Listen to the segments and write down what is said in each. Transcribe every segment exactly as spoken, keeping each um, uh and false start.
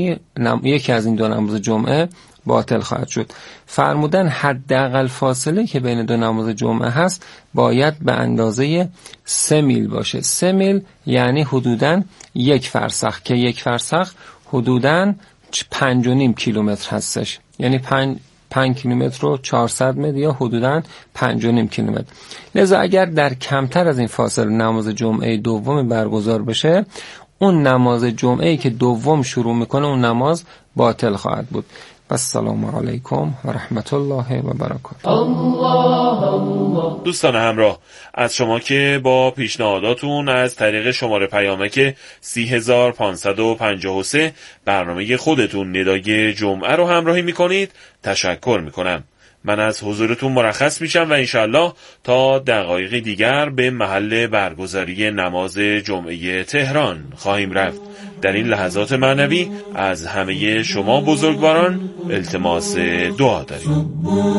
جمعه نم... یکی از این دو نماز جمعه باطل خواهد شد. فرمودن حداقل فاصله که بین دو نماز جمعه هست باید به اندازه سه میل باشه. سه میل یعنی حدوداً یک فرسخ که یک فرسخ حدوداً پنج و نیم کیلومتر هستش، یعنی پنج پنج کیلومتر و چهارصد متر یا حدوداً پنج و نیم کیلومتر. لذا اگر در کمتر از این فاصله نماز جمعه دوم برگزار بشه، اون نماز جمعه‌ای که دوم شروع میکنه اون نماز باطل خواهد بود. السلام علیکم و رحمت الله و برکاته. دوستان همراه، از شما که با پیشنهاداتون از طریق شماره پیامک سی هزار پانصد و پنجاه و سه برنامه خودتون ندای جمعه رو همراهی میکنید تشکر میکنم. من از حضورتون مرخص میشم و انشالله تا دقایق دیگر به محل برگزاری نماز جمعه تهران خواهیم رفت. در این لحظات معنوی از همه شما بزرگواران التماس دعا داریم.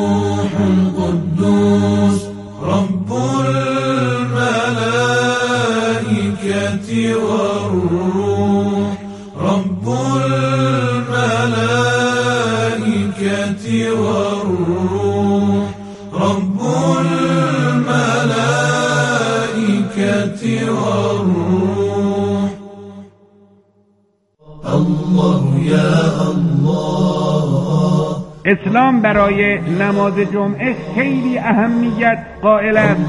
رب الملائكة والروح رب الملائكة والروح رب الملائكة والروح الله يا الله. اسلام برای نماز جمعه خیلی اهمیت قائل است.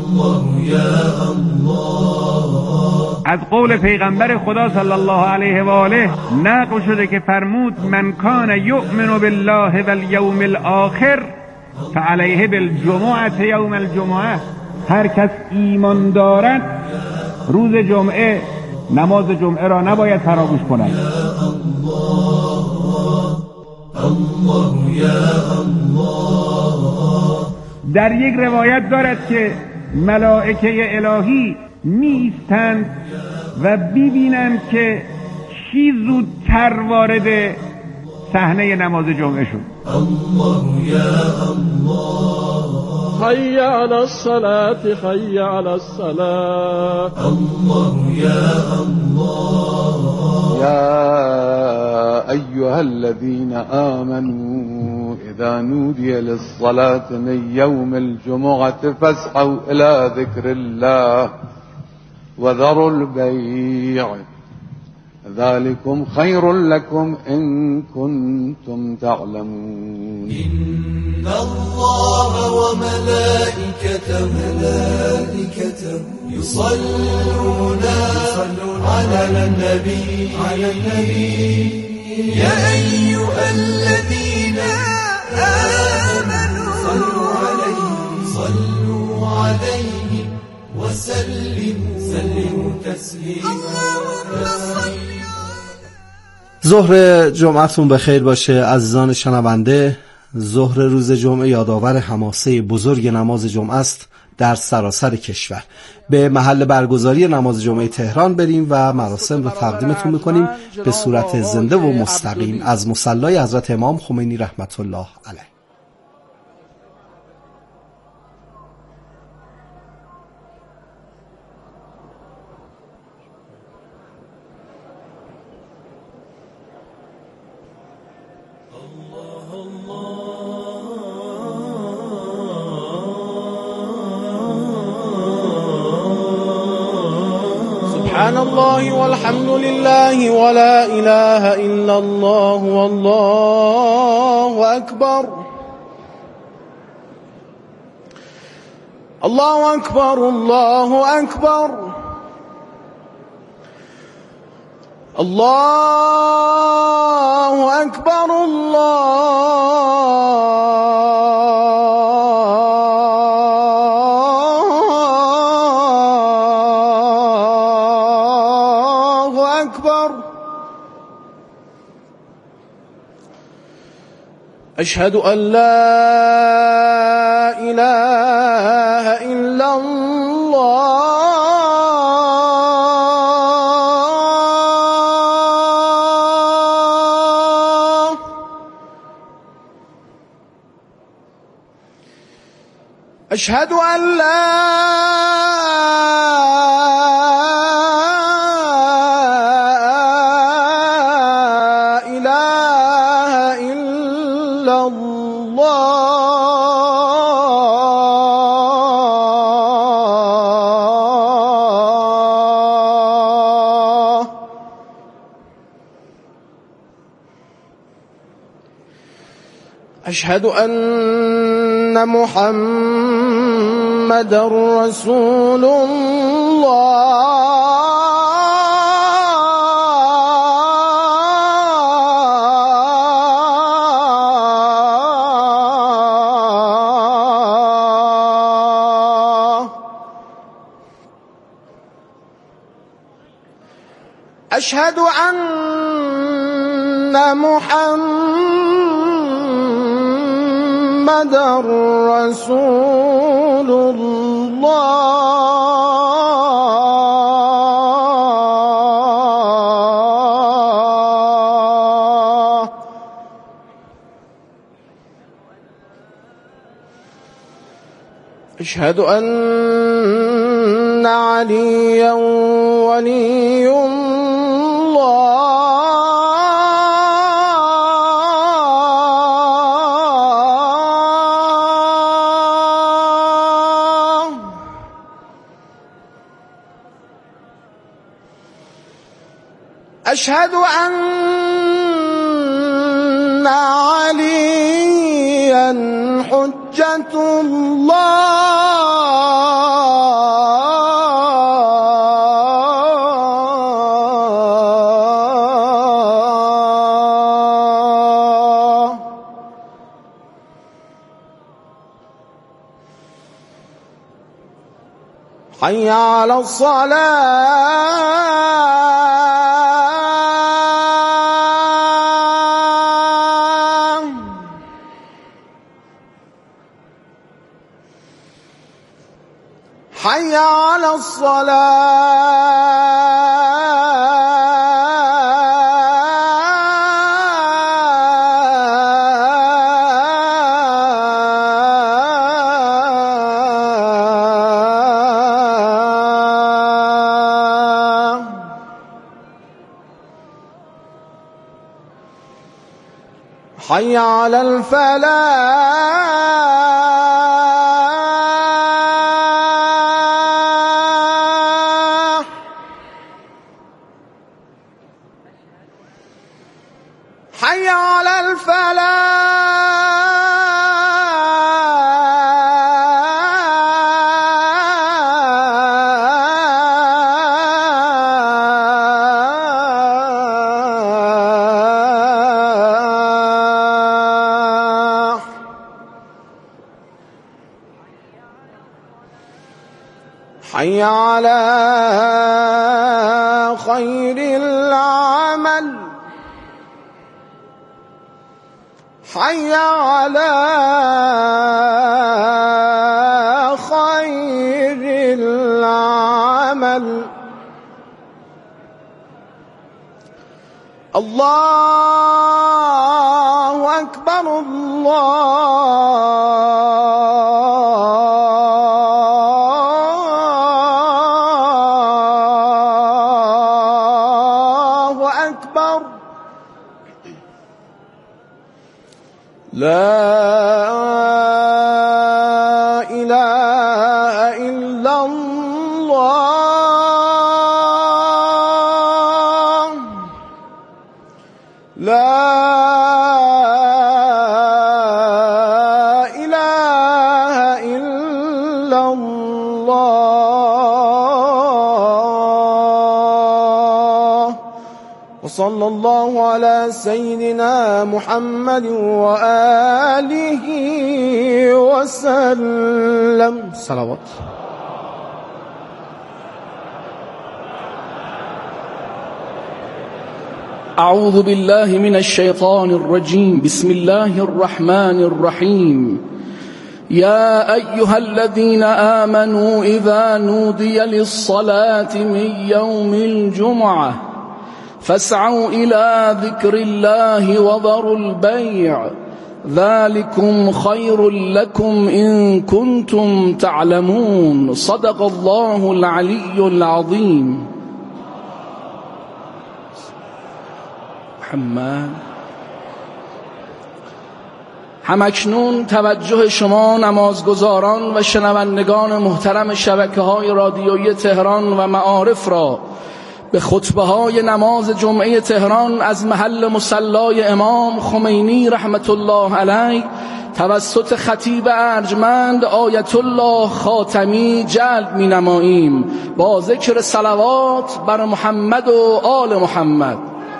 از قول پیغمبر خدا صلی الله علیه و آله نقل شده که فرمود من کان یؤمن بالله والیوم الاخر فعلیه بالجمعه یوم الجمعه. هر کس ایمان دارد روز جمعه نماز جمعه را نباید فراموش کند. الله یا الله. در یک روایت دارد که ملائکه الهی میستند و ببینند که چی زودتر وارد صحنه نماز جمعه شد. الله یا الله. حی علی الصلاة حی علی الصلاة. الله یا الله. یا أيها الذين آمنوا إذا نودي للصلاة من يوم الجمعة فاسعوا إلى ذكر الله وذروا البيع ذلكم خير لكم إن كنتم تعلمون. إن الله وملائكته ملائكته يصلون على النبي على النبي يا أيها الذين آمنوا صلوا عليه صلوا عليه وسلموا سلموا تسليما. ظهر جمعتون بخیر باشه عزیزان شنونده. ظهر روز جمعه یادآور حماسه بزرگ نماز جمعه است در سراسر کشور. به محل برگزاری نماز جمعه تهران بریم و مراسم رو تقدیمتون میکنیم به صورت زنده و مستقیم از مصلی حضرت امام خمینی رحمت الله علیه. سبحان الله والحمد لله ولا إله إلا الله والله أكبر. الله أكبر الله أكبر الله أكبر الله أكبر. أشهد أن لا إله إلا الله. أشهد أن لا إله إلا الله أشهد أن محمد رسول الله أشهد أن محمد رسول الله أشهد أن عليا ولي أشهد أن عليا حجة الله حي على الصلاة حي على الصلاة حي على الفلاح حي على الفلاح حي على خير العمل حي على خير العمل الله أكبر الله أكبر لا إله إلا الله لا إله إلا الله وصلى الله على سيدنا محمد وآله وسلم صلوات. أعوذ بالله من الشيطان الرجيم. بسم الله الرحمن الرحيم. يا أيها الذين آمنوا إذا نودي للصلاة من يوم الجمعة فاسعوا إلى ذكر الله وذروا البيع ذلكم خير لكم إن كنتم تعلمون. صدق الله العلي العظيم. محمد همکنون توجه شما نمازگزاران و شنوندگان محترم شبکه‌های رادیویی تهران و معارف را به خطبه های نماز جمعه تهران از محل مصلای امام خمینی رحمت الله علیه توسط خطیب ارجمند آیت الله خاتمی جلب می نماییم با ذکر صلوات بر محمد و آل محمد.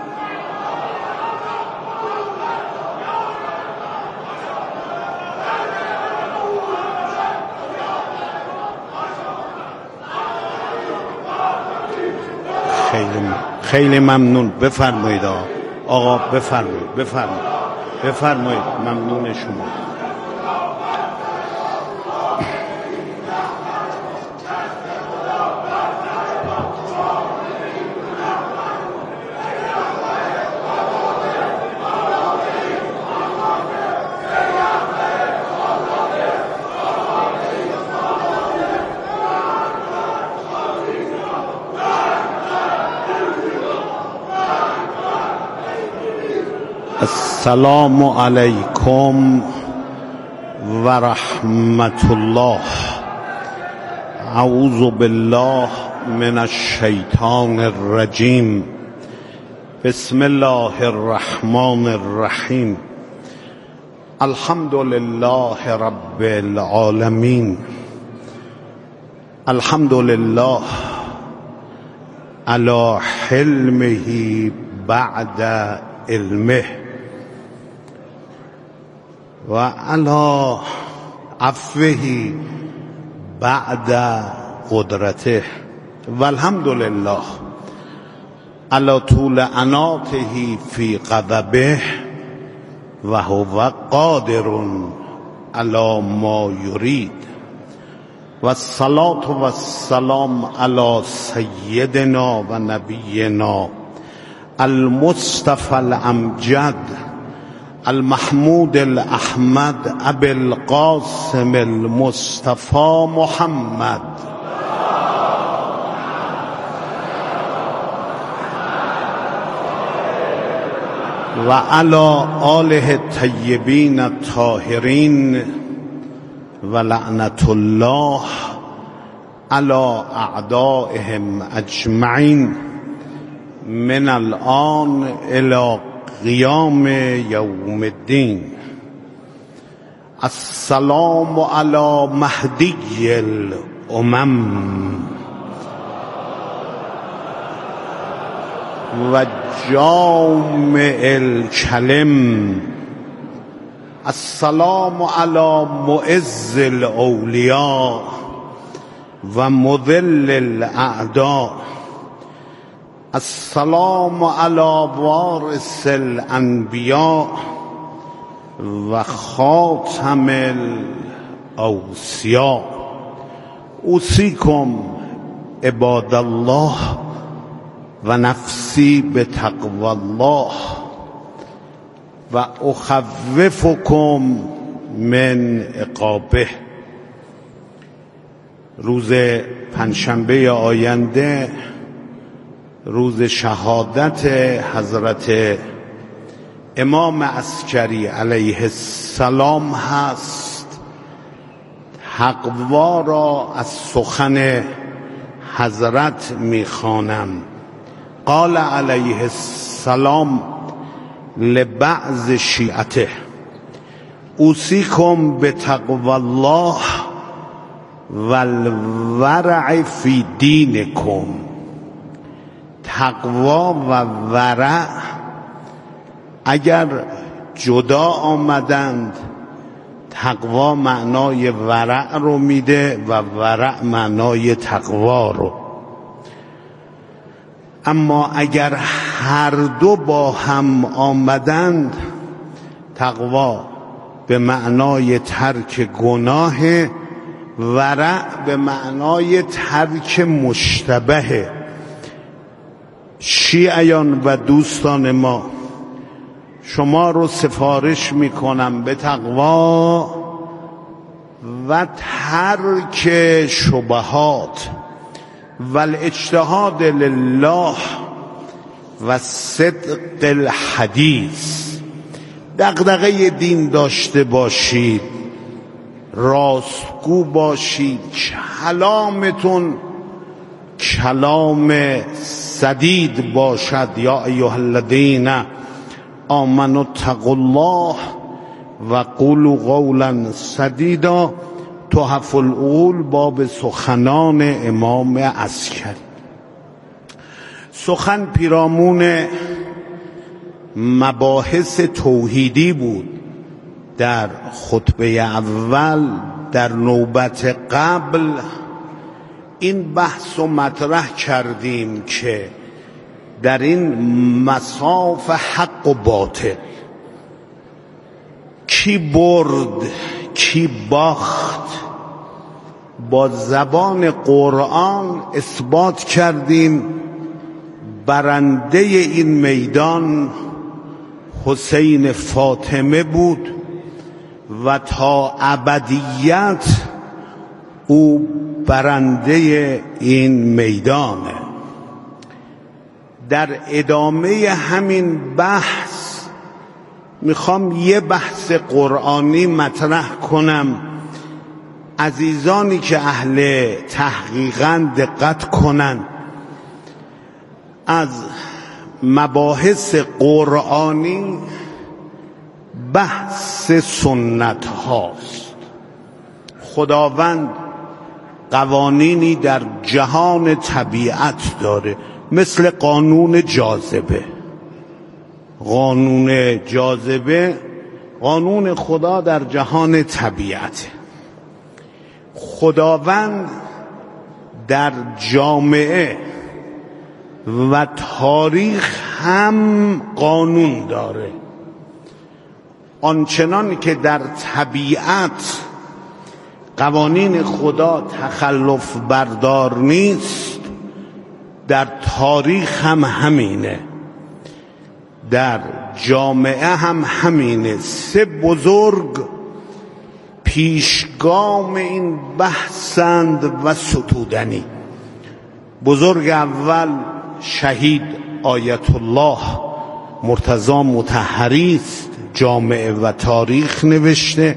خیلی خیلی ممنون. بفرمایید آقا آقا بفرمایید بفرمایید بفرمایید ممنون شما. السلام علیکم و رحمت الله. اعوذ بالله من الشیطان الرجیم. بسم الله الرحمن الرحیم. الحمد لله رب العالمین. الحمد لله علی حلمه بعد علمه و علی عفوه بعد قدرته و الحمد لله علی طول عناته فی غضبه و هو قادر علی ما یرید و الصلاة و السلام علی سیدنا و نبینا المصطفى الامجد المحمود الاحمد ابي القاسم المصطفى محمد و علی آله الطیبین الطاهرین و لعنت الله علی اعدائهم اجمعین من الان الى قیام یوم الدین. السلام علی مهدی الامم و جامع الکلم. السلام علی معز الاولیاء و مذل الاعداء. السلام علی وارث الانبیاء و خاتم الاوصیاء. اوصیکم عباد الله و نفسی بتقوی الله و اخوفکم من عقابه. روز پنجشنبه آینده روز شهادت حضرت امام عسکری علیه السلام هست. تقوا را از سخن حضرت میخوانم. قال علیه السلام لبعض شیعته اوصیکم بتقوی الله والورع فی دینکم. تقوا و ورع اگر جدا آمدند، تقوا معنای ورع رو میده و ورع معنای تقوا رو. اما اگر هر دو با هم آمدند، تقوا به معنای ترک گناه، ورع به معنای ترک مشتبه. شیعیان و دوستان ما، شما رو سفارش میکنم به تقوا و ترک شبهات و الاجتهاد لله و صدق الحدیث دغدغه دین داشته باشید، راستگو باشید، کلامتون کلام سدید باشد. یا ایها الذین آمنوا اتقوا الله و قولوا قولا سدیدا. تحف العقول، باب سخنان امام عسکری. سخن پیرامون مباحث توحیدی بود. در خطبه اول در نوبت قبل این بحث رو مطرح کردیم که در این مصاف حق و باطل کی برد کی باخت، با زبان قرآن اثبات کردیم برنده این میدان حسین فاطمه بود و تا ابدیت او برنده این میدانه. در ادامه همین بحث میخوام یه بحث قرآنی مطرح کنم. عزیزانی که اهل تحقیقاً دقت کنن، از مباحث قرآنی بحث سنت هاست. خداوند قوانینی در جهان طبیعت داره، مثل قانون جاذبه. قانون جاذبه قانون خدا در جهان طبیعت. خداوند در جامعه و تاریخ هم قانون داره. آنچنان که در طبیعت قوانین خدا تخلف بردار نیست، در تاریخ هم همینه، در جامعه هم همینه. سه بزرگ پیشگام این بحثند و ستودنی. بزرگ اول شهید آیت الله مرتضی مطهری است، جامعه و تاریخ نوشته.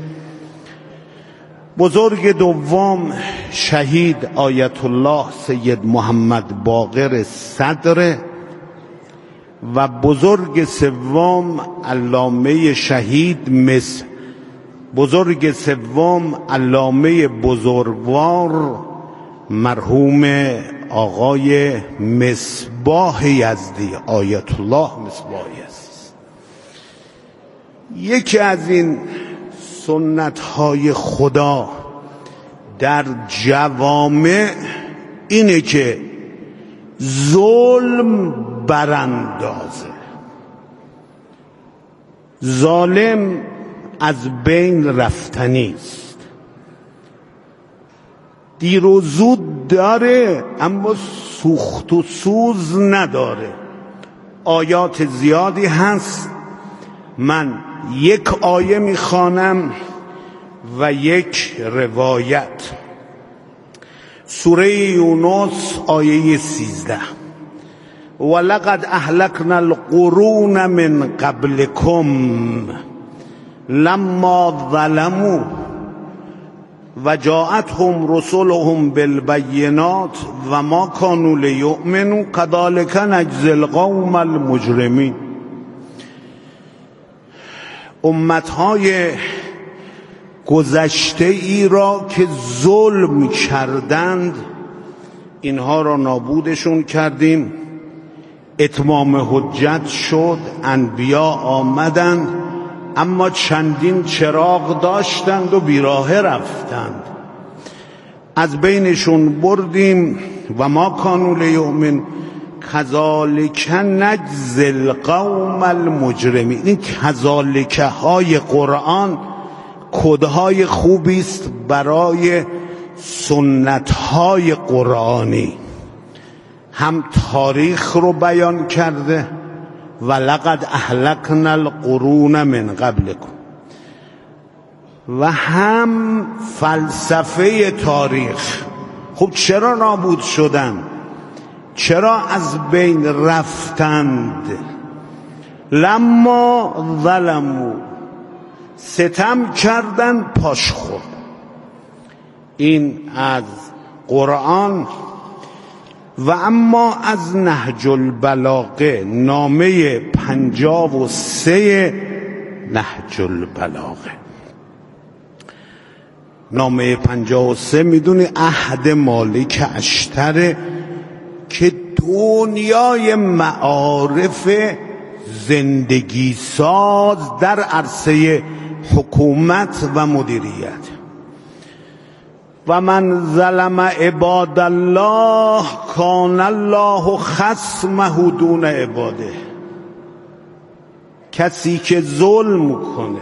بزرگ دوم شهید آیت الله سید محمد باقر صدر و بزرگ سوم علامه شهید مصر. بزرگ سوم علامه بزرگوار مرحوم آقای مصباح یزدی، آیت الله مصباح یزدی. یکی از این سنت های خدا در جوامع اینه که ظلم براندازه، ظالم از بین رفتنی است. دیر و زود داره اما سوخت و سوز نداره. آیات زیادی هست، من یک آیه میخوانم و یک روایت. سوره یونس آیه سیزده: ولقد اهلکنا القرون من قبلکم لما ظلموا و جاءتهم رسلهم بالبینات و ما كانوا لیؤمنوا كذلك نجزی القوم المجرمین. امتهای گذشته ای را که ظلم کردند اینها را نابودشون کردیم. اتمام حجت شد، انبیا آمدند اما چندین چراغ داشتند و بیراه رفتند، از بینشون بردیم. و ما کانوا لیؤمن کذالک نجزی القوم المجرمین. این کذالک های قرآن کدهای خوبی است برای سنت های قرآنی. هم تاریخ رو بیان کرده، ولقد اهلکنا القرون من قبلکم، و هم فلسفه تاریخ. خب چرا نابود شدن؟ چرا از بین رفتند؟ لما ظلموا، ستم کردن پاش خورد. این از قرآن. و اما از نهج البلاغه، نامه پنجاه و سه نهج البلاغه. نامه پنجاه و سه میدونی عهد مالک اشتره که دنیای معارف زندگی ساز در عرصه حکومت و مدیریت. و من ظلم عباد الله کان الله خصمه دون عباده. کسی که ظلم کنه،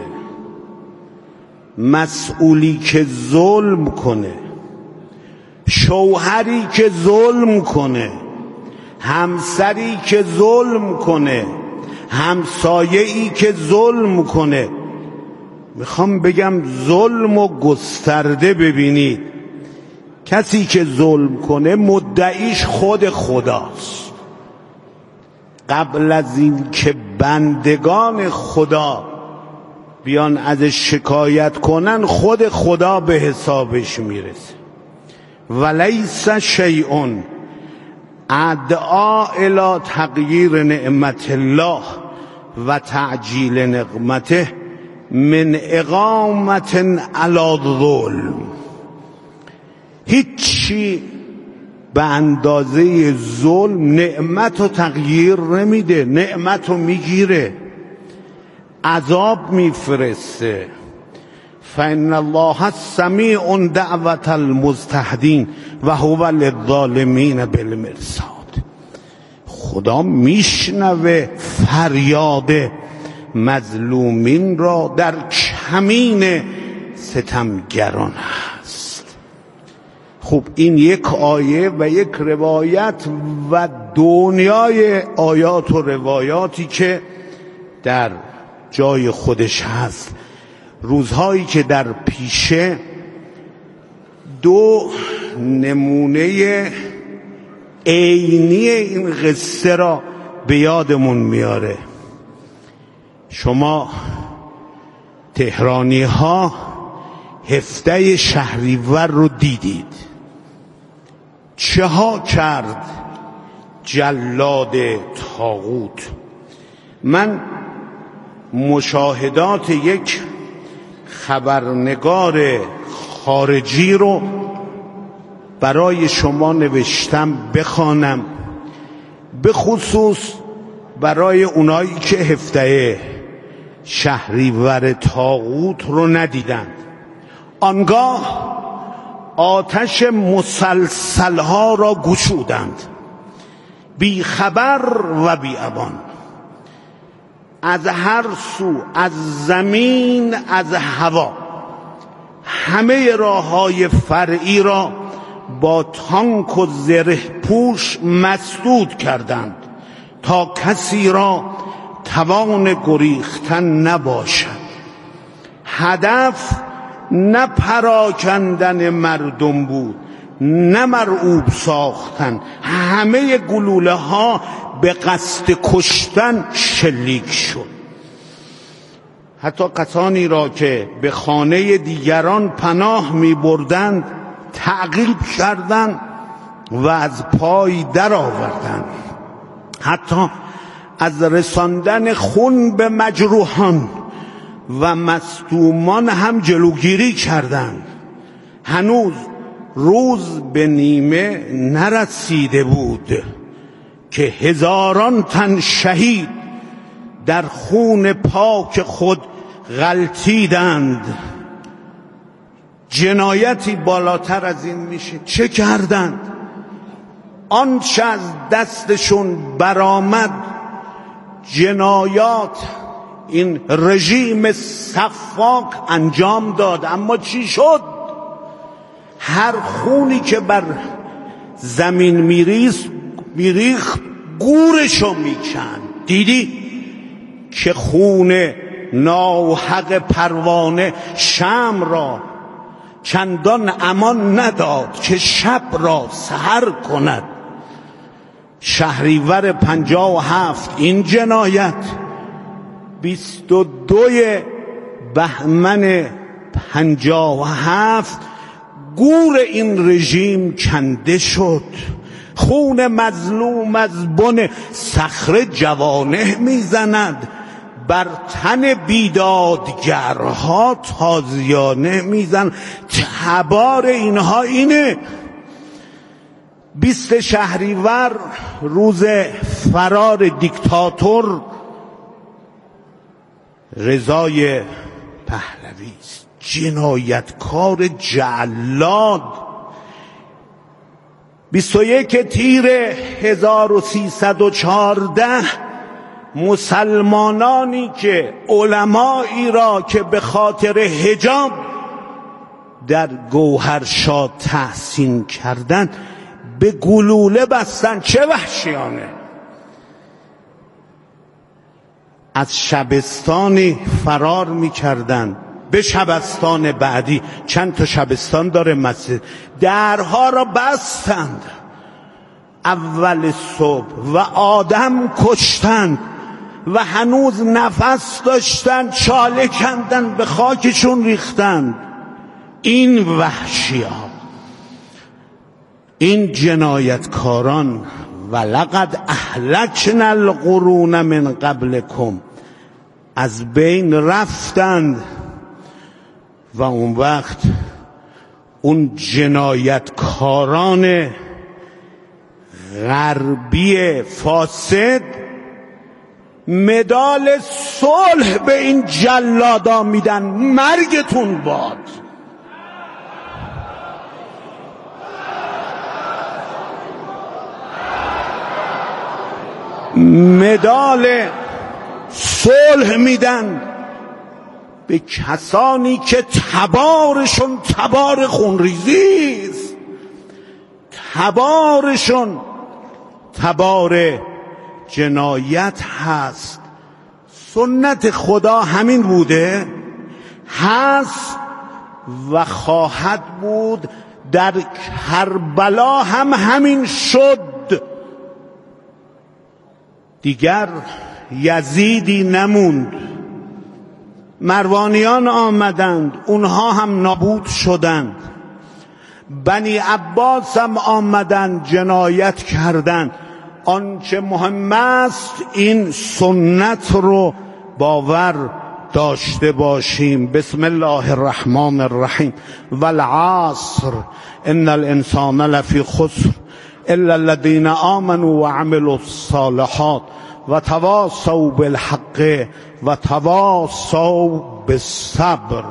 مسئولی که ظلم کنه، شوهری که ظلم کنه، همسری که ظلم کنه، همسایه‌ای که ظلم کنه، میخوام بگم ظلم و گسترده ببینید. کسی که ظلم کنه مدعیش خود خداست. قبل از این که بندگان خدا بیان ازش شکایت کنن، خود خدا به حسابش میرسه. ولیس شیء ادعا الی تغییر نعمت الله و تعجیل نقمته من اقامت علی ظلم. هیچی به اندازه ظلم نعمت رو تغییر نمیده، نعمت رو میگیره، عذاب میفرسته. فإن الله سمیع دعوت المستهدین و هو للظالمین بالمرصاد. خدا میشنوه فریاد مظلومین را در کمین ستمگران هست. خب این یک آیه و یک روایت و دنیای آیات و روایاتی که در جای خودش هست. روزهایی که در پیشه دو نمونه عینی این قصه را به یادمون میاره. شما تهرانی ها هفته شهریور رو دیدید، چه ها کرد جلاد طاغوت. من مشاهدات یک خبرنگار خارجی رو برای شما نوشتم بخوانم، به خصوص برای اونایی که هفته شهریور طاغوت رو ندیدند. آنگاه آتش مسلسلها را گشودند، بی خبر و بی امان، از هر سو، از زمین، از هوا، همه راههای فرعی را با تانک و زره پوش مسدود کردند تا کسی را توان گریختن نباشد. هدف نه پراکندن مردم بود، نه مرعوب ساختن. همه گلوله ها به قصد کشتن شلیک شد. حتی کسانی را که به خانه دیگران پناه می بردند تعقیب کردند و از پای در آوردند. حتی از رساندن خون به مجروحان و مصدومان هم جلوگیری کردند. هنوز روز به نیمه نرسیده بود که هزاران تن شهید در خون پاک خود غلتیدند. جنایتی بالاتر از این میشه؟ چه کردند؟ آنچه از دستشون برآمد جنایات این رژیم سفاک انجام داد. اما چی شد؟ هر خونی که بر زمین میریخت میریخت گورشو میکند. دیدی که خون ناحق پروانه شمع را چندان امان نداد که شب را سحر کند. شهریور پنجاه و هفت این جنایت، بیست و دوی بهمن پنجاه و هفت گور این رژیم کنده شد، خون مظلوم از بن صخره جوانه میزند، بر تن بیدادگرها تازیانه میزن. تبار اینها اینه. بیست شهریور روز فرار دیکتاتور رضای پهلوی است، جنایتکار جلاد. بیست و یک تیر هزار و سیصد و چهارده مسلمانانی که علمایی را که به خاطر حجاب در گوهرشاد تحسین کردند به گلوله بستن. چه وحشیانه! از شبستانی فرار می‌کردند به شبستان بعدی. چند تا شبستان داره مسجد، درها را بستند اول صبح و آدم کشتند و هنوز نفس داشتند، چاله کندند به خاکشون ریختند. این وحشیان، این جنایتکاران، ولقد اهلکنا القرون من قبلکم، از بین رفتند. و اون وقت اون جنایتکاران غربی فاسد مدال صلح به این جلادا میدن. مرگتون باد. مدال صلح میدن به کسانی که تبارشون تبار خونریزی است، تبارشون تبار جنایت هست. سنت خدا همین بوده، هست و خواهد بود. در کربلا هم همین شد. دیگر یزیدی نموند. مروانیان آمدند، اونها هم نابود شدند. بنی عباس هم آمدند، جنایت کردند. آنچه مهم است این سنت رو باور داشته باشیم. بسم الله الرحمن الرحیم. والعصر ان الانسان لفی خسر الا الذين آمنوا وعملوا الصالحات وتواصوا بالحق وتواصوا بالصبر.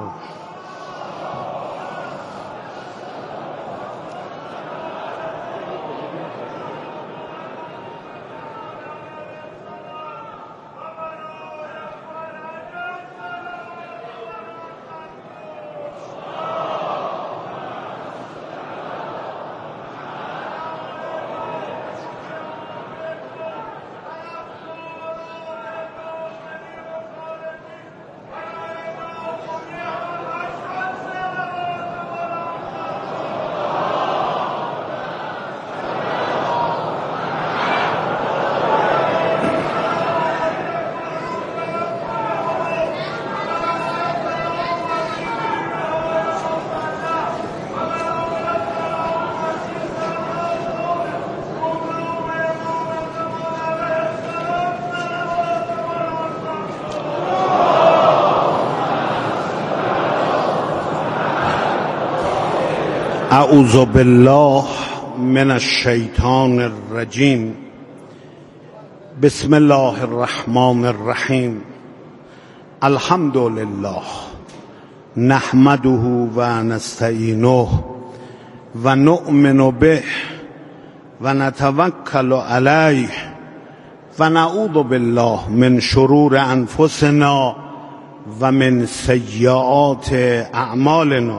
اعوذ بالله من الشیطان الرجیم. بسم الله الرحمن الرحیم. الحمد لله نحمده و نستعینه و نؤمن به و نتوکل علیه و نعوذ بالله من شرور انفسنا و من سیئات اعمالنا.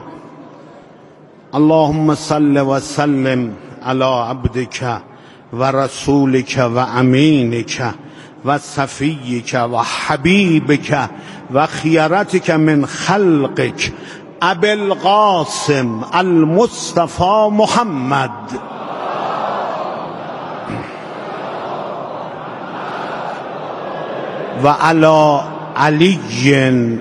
اللهم صل و سلم علی عبدک و رسولک و امینک و صفیک و حبیبک و خیرتک من خلقک ابی القاسم المصطفى محمد و علی علی